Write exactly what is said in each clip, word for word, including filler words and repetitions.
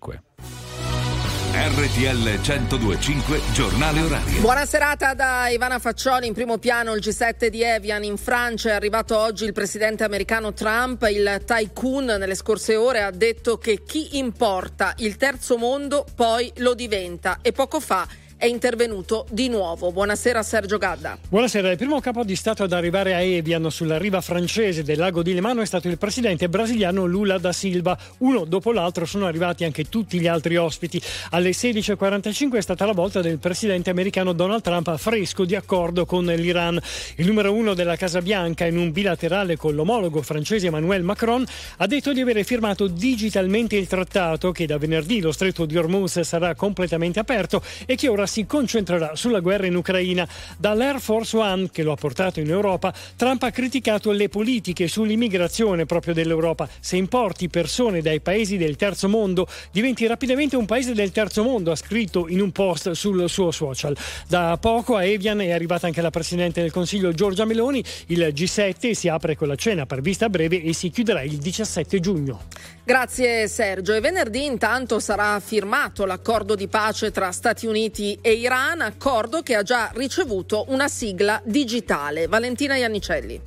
R T L centodue e cinque giornale orario. Buona serata da Ivana Faccioli. In primo piano il G sette di Evian in Francia. È arrivato oggi il presidente americano Trump. Il tycoon nelle scorse ore ha detto che chi importa il terzo mondo poi lo diventa, e poco fa è intervenuto di nuovo. Buonasera Sergio Gadda. Buonasera. Il primo capo di Stato ad arrivare a Evian, sulla riva francese del lago di Lemano, è stato il presidente brasiliano Lula da Silva. Uno dopo l'altro sono arrivati anche tutti gli altri ospiti. Alle sedici e quarantacinque è stata la volta del presidente americano Donald Trump, fresco di accordo con l'Iran. Il numero uno della Casa Bianca, in un bilaterale con l'omologo francese Emmanuel Macron, ha detto di avere firmato digitalmente il trattato, che da venerdì lo stretto di Hormuz sarà completamente aperto e che ora si concentrerà sulla guerra in Ucraina. Dall'Air Force One, che lo ha portato in Europa, Trump ha criticato le politiche sull'immigrazione proprio dell'Europa. Se importi persone dai paesi del terzo mondo, diventi rapidamente un paese del terzo mondo, ha scritto in un post sul suo social. Da poco a Evian è arrivata anche la Presidente del Consiglio Giorgia Meloni. Il G sette si apre con la cena prevista a breve e si chiuderà il diciassette giugno. Grazie Sergio. E venerdì intanto sarà firmato l'accordo di pace tra Stati Uniti e Iran, accordo che ha già ricevuto una sigla digitale. Valentina Iannicelli.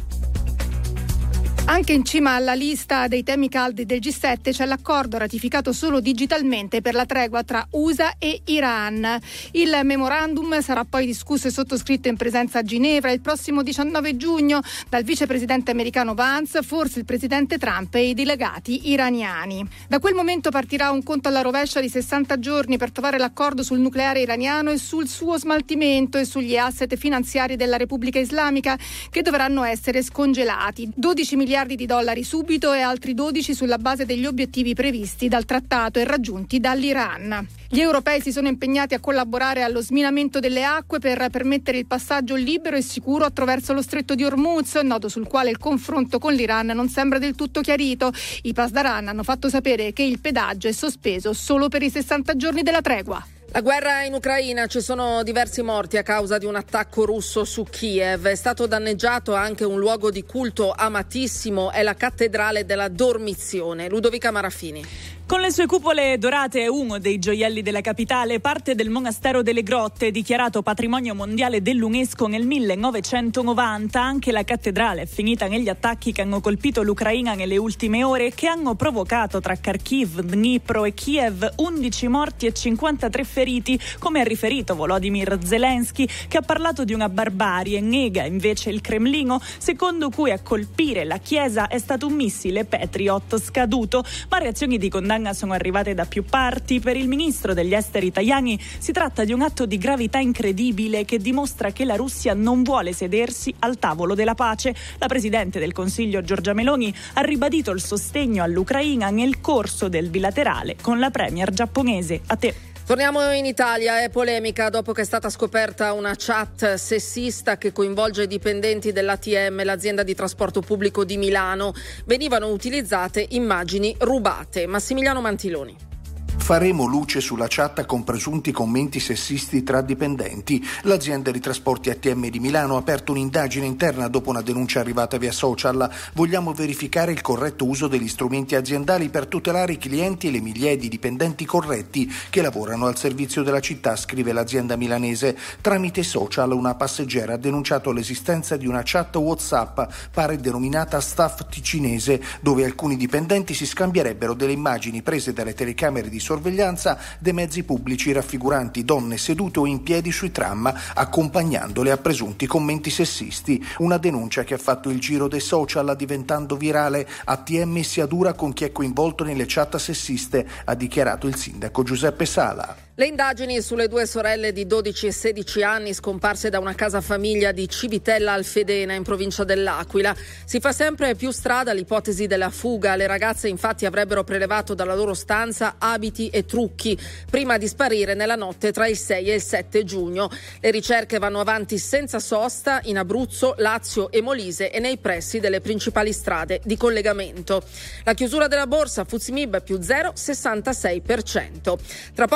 Anche in cima alla lista dei temi caldi del G sette c'è l'accordo ratificato solo digitalmente per la tregua tra U S A e Iran. Il memorandum sarà poi discusso e sottoscritto in presenza a Ginevra il prossimo diciannove giugno dal vicepresidente americano Vance, forse il presidente Trump e i delegati iraniani. Da quel momento partirà un conto alla rovescia di sessanta giorni per trovare l'accordo sul nucleare iraniano e sul suo smaltimento e sugli asset finanziari della Repubblica Islamica, che dovranno essere scongelati. dodici miliardi di dollari subito e altri dodici sulla base degli obiettivi previsti dal trattato e raggiunti dall'Iran. Gli europei si sono impegnati a collaborare allo sminamento delle acque per permettere il passaggio libero e sicuro attraverso lo stretto di Hormuz, nodo sul quale il confronto con l'Iran non sembra del tutto chiarito. I Pasdaran hanno fatto sapere che il pedaggio è sospeso solo per i sessanta giorni della tregua. La guerra in Ucraina, ci sono diversi morti a causa di un attacco russo su Kiev. È stato danneggiato anche un luogo di culto amatissimo, è la cattedrale della Dormizione. Ludovica Marafini. Con le sue cupole dorate è uno dei gioielli della capitale, parte del monastero delle Grotte, dichiarato patrimonio mondiale dell'UNESCO nel millenovecentonovanta. Anche la cattedrale è finita negli attacchi che hanno colpito l'Ucraina nelle ultime ore, che hanno provocato tra Kharkiv, Dnipro e Kiev undici morti e cinquantatré feriti, come ha riferito Volodymyr Zelensky, che ha parlato di una barbarie. Nega invece il Cremlino, secondo cui a colpire la chiesa è stato un missile Patriot scaduto, ma reazioni di condanna sono arrivate da più parti. Per il ministro degli esteri Tajani si tratta di un atto di gravità incredibile che dimostra che la Russia non vuole sedersi al tavolo della pace. La Presidente del Consiglio Giorgia Meloni ha ribadito il sostegno all'Ucraina nel corso del bilaterale con la premier giapponese. A te. Torniamo in Italia, è polemica dopo che è stata scoperta una chat sessista che coinvolge i dipendenti dell'A T M, l'azienda di trasporto pubblico di Milano. Venivano utilizzate immagini rubate. Massimiliano Mantiloni. Faremo luce sulla chat con presunti commenti sessisti tra dipendenti. L'azienda di trasporti A T M di Milano ha aperto un'indagine interna dopo una denuncia arrivata via social. Vogliamo verificare il corretto uso degli strumenti aziendali per tutelare i clienti e le migliaia di dipendenti corretti che lavorano al servizio della città, scrive l'azienda milanese. Tramite social una passeggera ha denunciato l'esistenza di una chat WhatsApp, pare denominata staff ticinese, dove alcuni dipendenti si scambierebbero delle immagini prese dalle telecamere di sorveglianza dei mezzi pubblici raffiguranti donne sedute o in piedi sui tram, accompagnandole a presunti commenti sessisti. Una denuncia che ha fatto il giro dei social, diventando virale. A T M si adura con chi è coinvolto nelle chat sessiste, ha dichiarato il sindaco Giuseppe Sala. Le indagini sulle due sorelle di dodici e sedici anni scomparse da una casa famiglia di Civitella Alfedena in provincia dell'Aquila. Si fa sempre più strada l'ipotesi della fuga. Le ragazze infatti avrebbero prelevato dalla loro stanza abiti e trucchi prima di sparire nella notte tra il sei e il sette giugno. Le ricerche vanno avanti senza sosta in Abruzzo, Lazio e Molise e nei pressi delle principali strade di collegamento. La chiusura della borsa Fuzimib più zero virgola sessantasei per cento. Tra poco lo speciale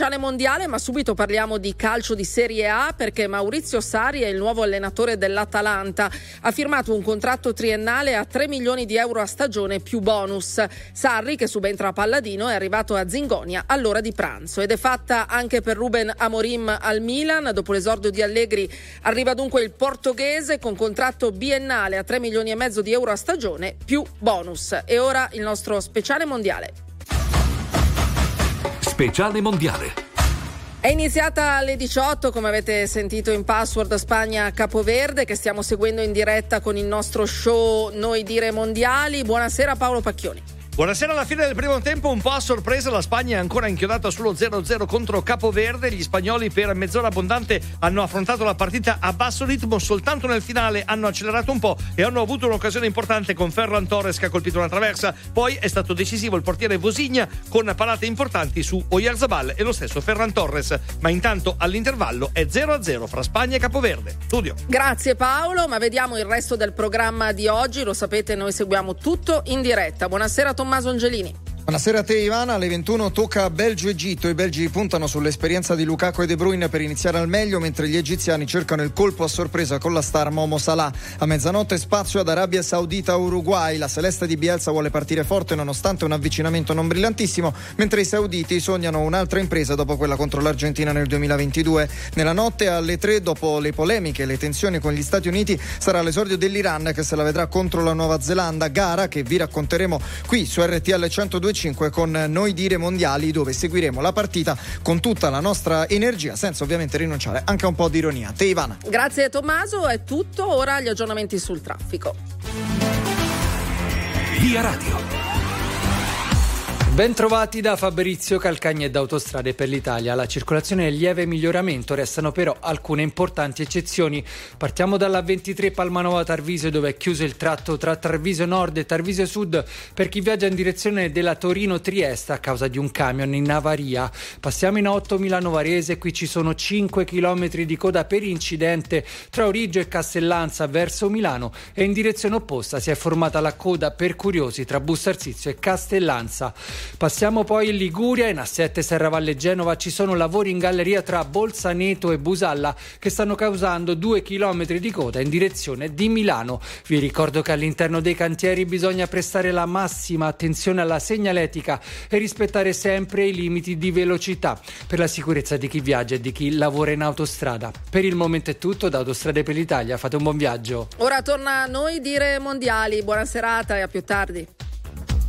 speciale mondiale, ma subito parliamo di calcio di Serie A perché Maurizio Sarri è il nuovo allenatore dell'Atalanta. Ha firmato un contratto triennale a tre milioni di euro a stagione più bonus. Sarri, che subentra a Palladino, è arrivato a Zingonia all'ora di pranzo ed è fatta anche per Ruben Amorim al Milan. Dopo l'esordio di Allegri arriva dunque il portoghese con contratto biennale a tre milioni e mezzo di euro a stagione più bonus. E ora il nostro speciale mondiale. Speciale mondiale. È iniziata alle diciotto, come avete sentito in Password, Spagna-Capoverde, che stiamo seguendo in diretta con il nostro show Noi Dire Mondiali. Buonasera Paolo Pacchioni. Buonasera. Alla fine del primo tempo, un po' a sorpresa, la Spagna è ancora inchiodata sullo zero a zero contro Capoverde. Gli spagnoli per mezz'ora abbondante hanno affrontato la partita a basso ritmo, soltanto nel finale hanno accelerato un po' e hanno avuto un'occasione importante con Ferran Torres che ha colpito una traversa. Poi è stato decisivo il portiere Vosigna con parate importanti su Oyarzabal e lo stesso Ferran Torres. Ma intanto all'intervallo è zero a zero fra Spagna e Capoverde. Studio. Grazie Paolo, ma vediamo il resto del programma di oggi. Lo sapete, noi seguiamo tutto in diretta. Buonasera Tommaso Angelini. Buonasera a te Ivana, alle ventuno tocca Belgio-Egitto. I belgi puntano sull'esperienza di Lukaku e De Bruyne per iniziare al meglio, mentre gli egiziani cercano il colpo a sorpresa con la star Momo Salah. A mezzanotte spazio ad Arabia Saudita-Uruguay. La celeste di Bielsa vuole partire forte nonostante un avvicinamento non brillantissimo, mentre i sauditi sognano un'altra impresa dopo quella contro l'Argentina nel duemilaventidue. Nella notte alle tre, dopo le polemiche e le tensioni con gli Stati Uniti, sarà l'esordio dell'Iran che se la vedrà contro la Nuova Zelanda, gara che vi racconteremo qui su R T L centodue con Noi Dire Mondiali, dove seguiremo la partita con tutta la nostra energia, senza ovviamente rinunciare anche a un po' di ironia. Te Ivana. Grazie Tommaso, è tutto. Ora gli aggiornamenti sul traffico. Via Radio. Ben trovati da Fabrizio Calcagni e da Autostrade per l'Italia. La circolazione è in lieve miglioramento, restano però alcune importanti eccezioni. Partiamo dalla ventitré Palmanova Tarvisio, dove è chiuso il tratto tra Tarvisio Nord e Tarvisio Sud per chi viaggia in direzione della Torino-Trieste a causa di un camion in avaria. Passiamo in otto Milano Varese, qui ci sono cinque chilometri di coda per incidente tra Origgio e Castellanza verso Milano e in direzione opposta si è formata la coda per curiosi tra Bustarsizio e Castellanza. Passiamo poi in Liguria, in A sette Serravalle Genova ci sono lavori in galleria tra Bolzaneto e Busalla che stanno causando due chilometri di coda in direzione di Milano. Vi ricordo che all'interno dei cantieri bisogna prestare la massima attenzione alla segnaletica e rispettare sempre i limiti di velocità per la sicurezza di chi viaggia e di chi lavora in autostrada. Per il momento è tutto, da Autostrade per l'Italia, fate un buon viaggio. Ora torna a Noi Dire Mondiali, buona serata e a più tardi.